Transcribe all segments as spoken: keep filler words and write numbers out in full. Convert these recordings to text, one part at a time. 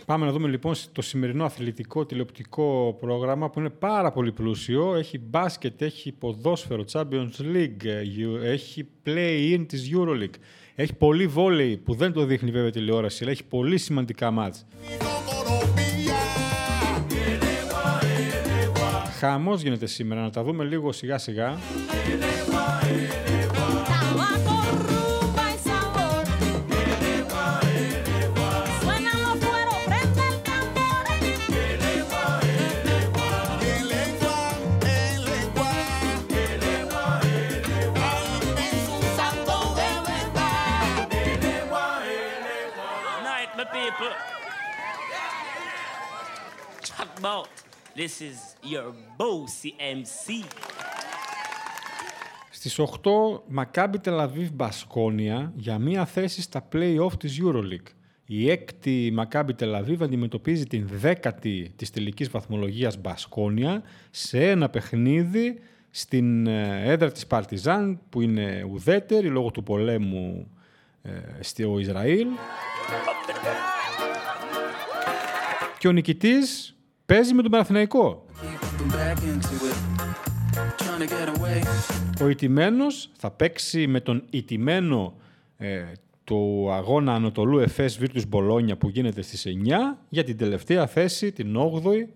Πάμε να δούμε λοιπόν το σημερινό αθλητικό τηλεοπτικό πρόγραμμα που είναι πάρα πολύ πλούσιο. Έχει μπάσκετ, έχει ποδόσφαιρο, Champions League, έχει play-in της EuroLeague. Έχει πολύ βόλεϊ που δεν το δείχνει βέβαια τηλεόραση, αλλά έχει πολύ σημαντικά μάτς. Χαμός γίνεται σήμερα, να τα δούμε λίγο σιγά σιγά. This is your bossy εμ σι. Στις οκτώ, Μακάμπι Τελαβίβ Μπασκόνια για μία θέση στα play-off της EuroLeague. Η έκτη Μακάμπι Τελαβίβ αντιμετωπίζει την δέκατη της τελικής βαθμολογίας Μπασκόνια σε ένα παιχνίδι στην έδρα της Παρτιζάν που είναι ουδέτερη λόγω του πολέμου ε, στο Ισραήλ. Και ο νικητής παίζει με τον Παναθηναϊκό. Ο ηττημένος θα παίξει με τον ηττημένο ε, του αγώνα Ανατολού Εφές Βίρτους Μπολόνια που γίνεται στις εννιά για την τελευταία θέση, την όγδοη.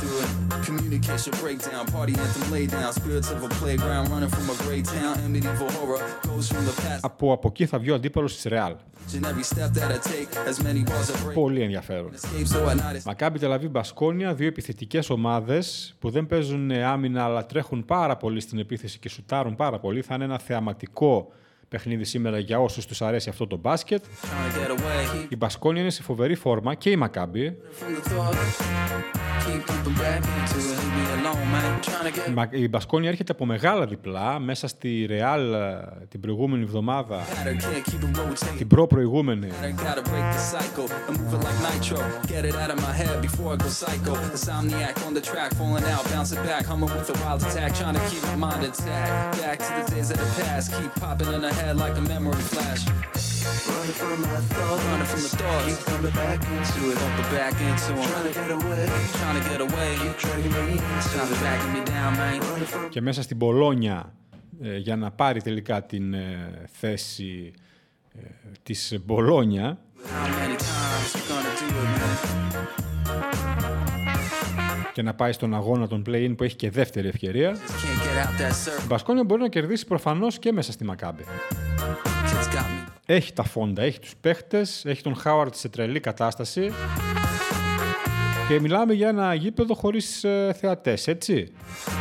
Από, από εκεί θα βγει ο αντίπαλος της Ρεάλ. Πολύ ενδιαφέρον. Μακάμπι Τελαβίβ Μπασκόνια, δύο επιθετικές ομάδες που δεν παίζουν άμυνα αλλά τρέχουν πάρα πολύ στην επίθεση και σουτάρουν πάρα πολύ. Θα είναι ένα θεαματικό παιχνίδι σήμερα για όσους τους αρέσει αυτό το μπάσκετ. Η Μπασκόνια είναι σε φοβερή φόρμα και η Μακάμπι. Η Μπασκόνια έρχεται από μεγάλα διπλά μέσα στη Ρεάλ την προηγούμενη εβδομάδα, την προ-προηγούμενη. Running from my thoughts, running from the thoughts, keep coming back into it, coming back into it, trying to get away, trying to get away, keep dragging me into it, backing me down, man. Και μέσα στην Μπολόνια ε, για να πάρει τελικά την ε, θέση ε, της Μπολόνια. Και να πάει στον αγώνα των play-in που έχει και δεύτερη ευκαιρία. Η Μπασκόνια μπορεί να κερδίσει προφανώς και μέσα στη Μακάμπι. Έχει τα φόντα, έχει τους παίχτες, έχει τον Χάουαρτ σε τρελή κατάσταση και μιλάμε για ένα γήπεδο χωρίς ε, θεατές, έτσι.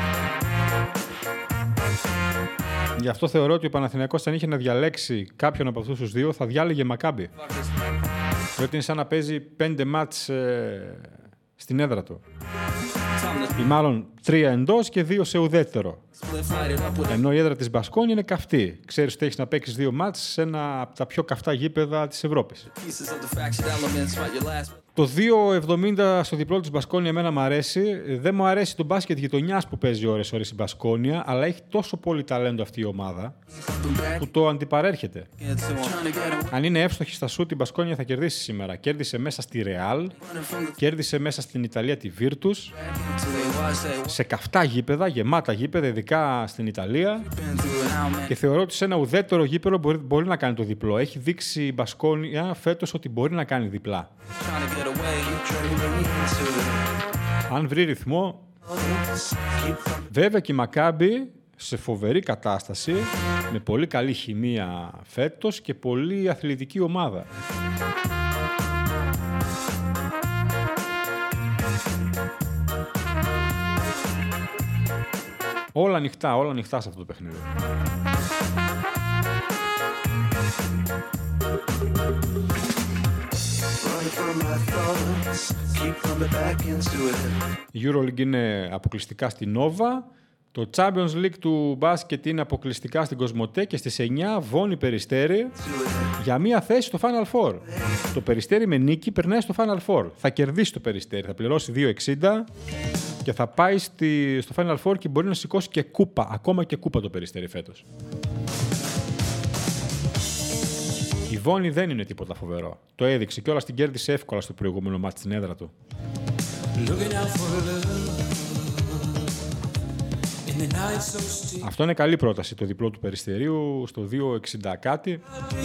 Γι' αυτό θεωρώ ότι ο Παναθηναϊκός αν είχε να διαλέξει κάποιον από αυτούς τους δύο θα διάλεγε Μακάμπι. Διότι είναι σαν να παίζει πέντε μάτς ε, στην έδρα του. Ή μάλλον τρία εντός και δύο σε ουδέτερο. Ενώ η έδρα της Μπασκόνια είναι καυτή. Ξέρεις ότι έχεις να παίξεις δύο μάτς σε ένα από τα πιο καυτά γήπεδα της Ευρώπης. Το δύο εβδομήντα στο διπλό της Μπασκόνια εμένα μου αρέσει. Δεν μου αρέσει το μπάσκετ γειτονιάς που παίζει ώρες ώρες η Μπασκόνια, αλλά έχει τόσο πολύ ταλέντο αυτή η ομάδα που το αντιπαρέρχεται. Αν είναι εύστοχη στα σουτ, η Μπασκόνια θα κερδίσει σήμερα. Κέρδισε μέσα στη Ρεάλ, κέρδισε μέσα στην Ιταλία τη Βίρτους, σε καυτά γήπεδα, γεμάτα γήπεδα, ειδικά στην Ιταλία. Και θεωρώ ότι σε ένα ουδέτερο γήπεδο μπορεί, μπορεί να κάνει το διπλό. Έχει δείξει η Μπασκόνια φέτος ότι μπορεί να κάνει διπλά. Αν βρει ρυθμό. Βέβαια και η Μακάμπι σε φοβερή κατάσταση, με πολύ καλή χημεία φέτος και πολύ αθλητική ομάδα. Όλα ανοιχτά, όλα ανοιχτά σε αυτό το παιχνίδι. Η EuroLeague είναι αποκλειστικά στην Nova. Το Champions League του μπάσκετ είναι αποκλειστικά στην Κοσμοτέ και στις εννιά Βόνη Περιστέρι για μία θέση στο Final Four. Το Περιστέρι με νίκη περνάει στο Final Four. Θα κερδίσει το Περιστέρι, θα πληρώσει δύο εξήντα και θα πάει στη, στο Final Four και μπορεί να σηκώσει και κούπα, ακόμα και κούπα το Περιστέρι φέτος. Η Η Βόνη δεν είναι τίποτα φοβερό. Το έδειξε και όλα την κέρδισε εύκολα στο προηγούμενο μάτι στην έδρα του. Αυτό είναι καλή πρόταση, το διπλό του Περιστερίου στο δύο εξήντα κάτι.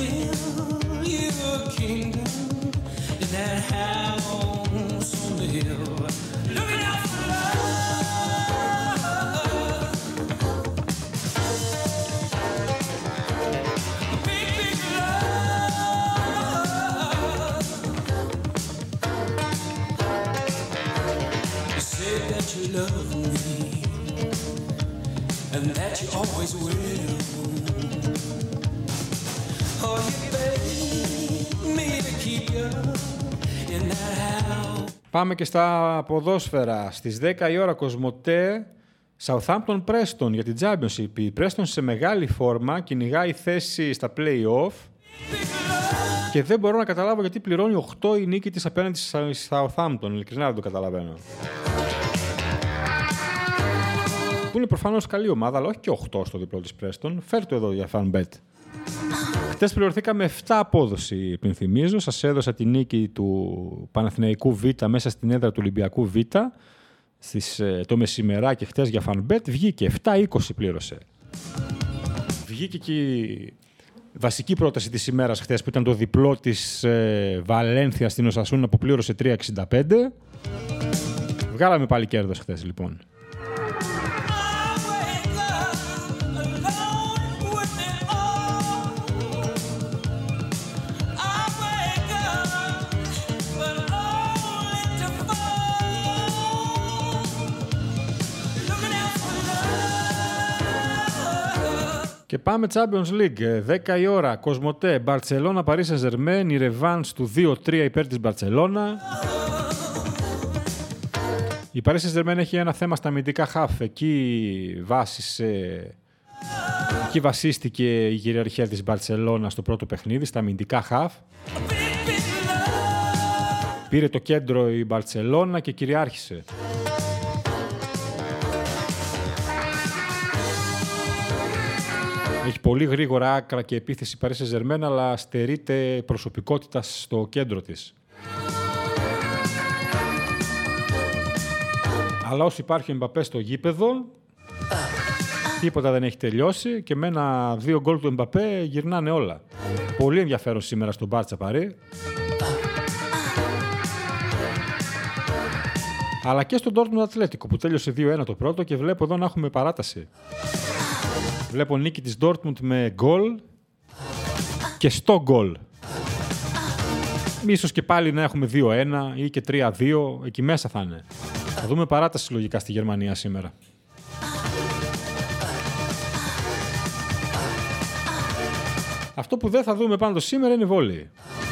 And that you always will. Oh, you beg me to keep you in that house. Πάμε και στα ποδόσφαιρα. Στις δέκα η ώρα Κοσμοτέ, Southampton Preston για την Championship. Η Preston σε μεγάλη φόρμα, κυνηγάει θέση στα play-off και δεν μπορώ να καταλάβω γιατί πληρώνει οκτώ η νίκη της απέναντι στη Southampton. Ειλικρινά δεν το καταλαβαίνω. Που είναι προφανώς καλή ομάδα, αλλά όχι και οκτώ στο διπλό της Preston. Φέρ' το εδώ για FanBet. Χτες πληρωθήκαμε επτά απόδοση, υπενθυμίζω. Σας έδωσα τη νίκη του Παναθηναϊκού Β μέσα στην έδρα του Ολυμπιακού Β στις, το μεσημεράκι χτες για FanBet. Βγήκε επτά είκοσι πλήρωσε. Βγήκε και η βασική πρόταση της ημέρας χτες που ήταν το διπλό της ε, Βαλένθια στην Οσασούνα που πλήρωσε τρία εξήντα πέντε. Βγάλαμε πάλι κέρδος χτες λοιπόν. Και πάμε Champions League, δέκα η ώρα, Κοσμοτέ, Μπαρτσελώνα, Παρί Σεν-Ζερμέν, η ρεβάνς του δύο τρία υπέρ της Μπαρτσελώνα. Η Παρί Σεν-Ζερμέν έχει ένα θέμα στα αμυντικά χαφ, εκεί βάσισε, εκεί βασίστηκε η κυριαρχία της Μπαρτσελώνα στο πρώτο παιχνίδι, στα αμυντικά χαφ. Πήρε το κέντρο η Μπαρτσελώνα και κυριάρχησε. Έχει πολύ γρήγορα άκρα και επίθεση Παρί Σεν-Ζερμέν, αλλά στερείται προσωπικότητα στο κέντρο της. Αλλά όσο υπάρχει ο Εμπαπέ στο γήπεδο, τίποτα δεν έχει τελειώσει και με ένα δύο γκολ του Εμπαπέ γυρνάνε όλα. Πολύ ενδιαφέρον σήμερα στον Μπάρτσα Παρί. Αλλά και στον Ντόρτμουντ Ατλέτικο που τέλειωσε δύο ένα το πρώτο και βλέπω εδώ να έχουμε παράταση. Βλέπω νίκη της Dortmund με γκολ και στο γκολ. Ίσως και πάλι να έχουμε δύο ένα ή και τρία δύο, εκεί μέσα θα είναι. Θα δούμε παράταση λογικά στη Γερμανία σήμερα. Αυτό που δεν θα δούμε πάντως σήμερα είναι βόλεϊ.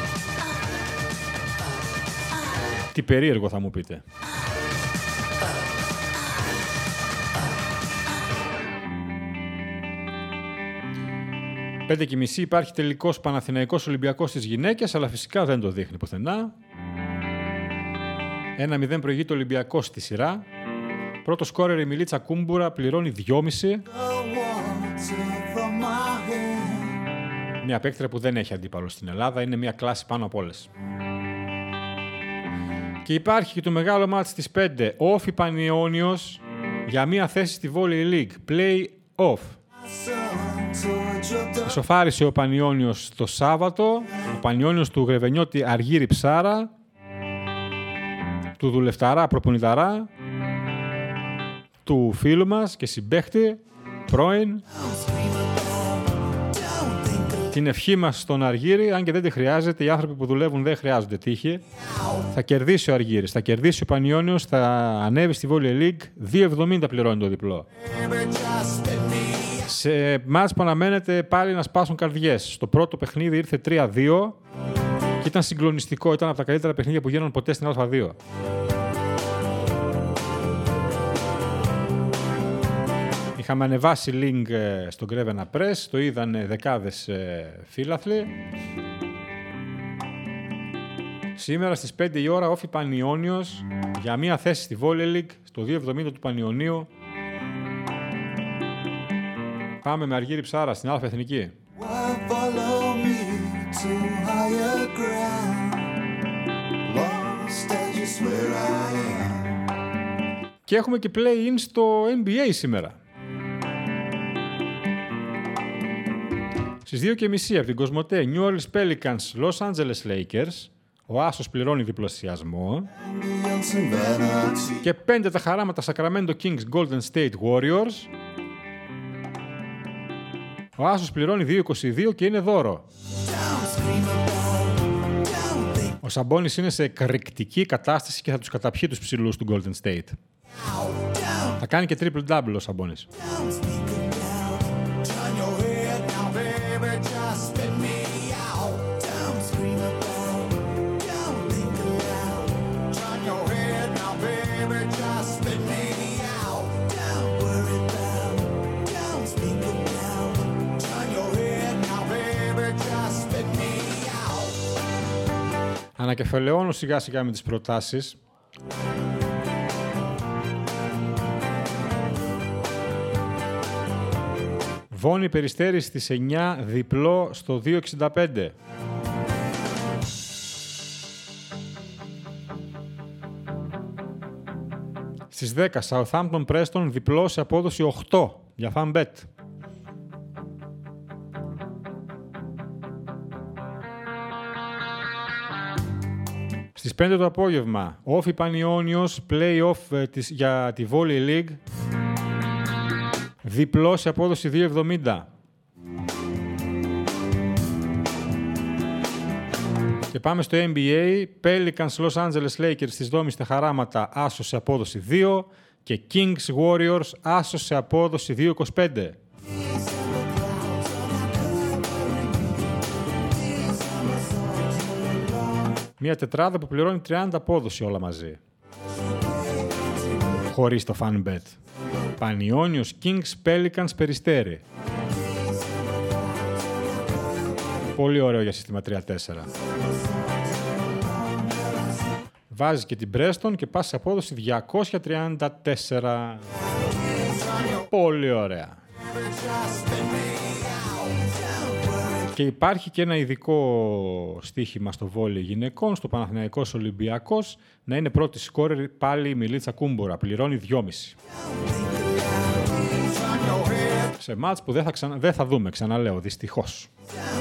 Τι περίεργο θα μου πείτε. πέντε και μισή υπάρχει τελικός Παναθηναϊκός Ολυμπιακός στις γυναίκες, αλλά φυσικά δεν το δείχνει πουθενά. ένα μηδέν προηγείται ο Ολυμπιακός στη σειρά. Πρώτο σκόρερ η Μιλίτσα Κούμπουρα πληρώνει δυόμισι. Μια παίκτρια που δεν έχει αντίπαλο στην Ελλάδα, είναι μια κλάση πάνω από όλες. Και υπάρχει και το μεγάλο μάτς στις πέντε, Όφι Πανιόνιος για μια θέση στη Volley League, play-off. Ισοφάρισε ο Πανιόνιος το Σάββατο, ο Πανιόνιος του Γρεβενιώτη Αργύρη Ψάρα, του δουλευταρά προπονηταρά, του φίλου μας και συμπαίχτη, πρώην. Την ευχή μας στον Αργύρη, αν και δεν τη χρειάζεται, οι άνθρωποι που δουλεύουν δεν χρειάζονται τύχη. Θα κερδίσει ο Αργύρης, θα κερδίσει ο Πανιόνιος, θα ανέβει στη Volley League, δύο εβδομήντα πληρώνει το διπλό. Σε μάτς που αναμένεται πάλι να σπάσουν καρδιές. Στο πρώτο παιχνίδι ήρθε τρία δύο και ήταν συγκλονιστικό, ήταν από τα καλύτερα παιχνίδια που γίνανε ποτέ στην Α2. Είχαμε ανεβάσει link στο Grevena Press, το είδανε δεκάδες φίλαθλοι. Σήμερα στις πέντε η ώρα Όφι Πανιόνιος για μια θέση στη Volley League, στο δύο εβδομήντα του Πανιωνίου. Πάμε με Αργύρη Ψάρα στην Α Εθνική. to higher ground. Lost, I just where I am. Και έχουμε και play-in στο N B A σήμερα. Στις δύο και μισή από την Κοσμοτέ, New Orleans Pelicans, Los Angeles Lakers. Ο άσος πληρώνει διπλασιασμό. Και πέντε τα χαράματα Sacramento Kings, Golden State Warriors. Ο άσος πληρώνει δύο είκοσι δύο και είναι δώρο. Ο Σαμπόνις είναι σε εκρηκτική κατάσταση και θα τους καταπιεί τους ψηλούς του Golden State. Θα κάνει και triple-double ο Σαμπόνις. Ανακεφαλαιώνω σιγά σιγά με τις προτάσεις. Βόνη Περιστέρη στις εννιά, διπλό στο δύο εξήντα πέντε. Στις δέκα, Southampton Preston, διπλό σε απόδοση οκτώ για FanBet. Στις πέντε το απόγευμα, Όφι Πανιόνιος, play-off ε, της, για τη Volley League, διπλό σε απόδοση δύο εβδομήντα. Και πάμε στο N B A, Pelicans Los Angeles Lakers στις δόμης στα χαράματα, άσος σε απόδοση δύο και Kings Warriors, άσος σε απόδοση δύο είκοσι πέντε. Μια τετράδα που πληρώνει τριάντα απόδοση όλα μαζί. Χωρίς το FanBet. Πανιόνιος, Kings, Pelicans, Περιστέρη. Πολύ ωραίο για σύστημα τρία τέσσερα. Βάζεις και την Preston και πας σε απόδοση διακόσια τριάντα τέσσερα. Πολύ ωραία. Και υπάρχει και ένα ειδικό στοίχημα στο βόλεϊ γυναικών, στο Παναθηναϊκός Ολυμπιακός, να είναι πρώτη σκόρερ πάλι η Μιλίτσα Κούμπορα. Πληρώνει δυόμισι. Σε μάτς που δεν θα, ξανα... δεν θα δούμε, ξαναλέω, δυστυχώς.